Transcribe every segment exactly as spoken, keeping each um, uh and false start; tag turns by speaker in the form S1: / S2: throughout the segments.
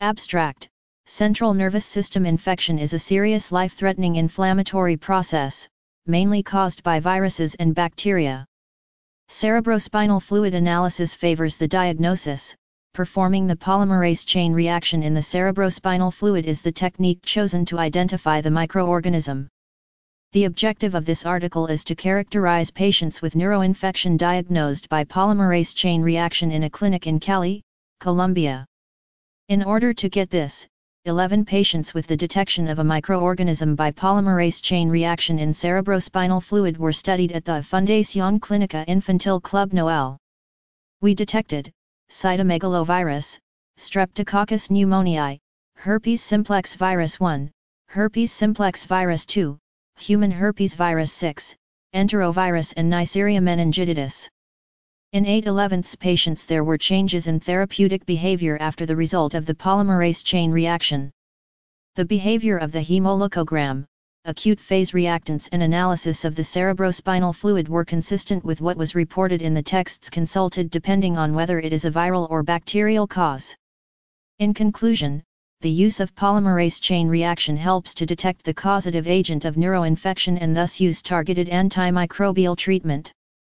S1: Abstract: Central nervous system infection is a serious life-threatening inflammatory process, mainly caused by viruses and bacteria. Cerebrospinal fluid analysis favors the diagnosis. Performing the polymerase chain reaction in the cerebrospinal fluid is the technique chosen to identify the microorganism. The objective of this article is to characterize patients with neuroinfection diagnosed by polymerase chain reaction in a clinic in Cali, Colombia. In order to get this, eleven patients with the detection of a microorganism by polymerase chain reaction in cerebrospinal fluid were studied at the Fundación Clínica Infantil Club Noel. We detected cytomegalovirus, Streptococcus pneumoniae, herpes simplex virus one, herpes simplex virus two, human herpes virus six, enterovirus and Neisseria meningitidis. In eight elevenths patients there were changes in therapeutic behavior after the result of the polymerase chain reaction. The behavior of the hemoleucogram, acute phase reactants and analysis of the cerebrospinal fluid were consistent with what was reported in the texts consulted depending on whether it is a viral or bacterial cause. In conclusion, the use of polymerase chain reaction helps to detect the causative agent of neuroinfection and thus use targeted antimicrobial treatment.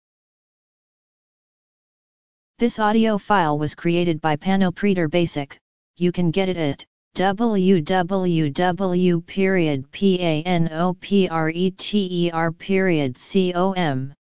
S1: This audio file was created by Panopreter Basic. You can get it at w w w dot panopreter dot com.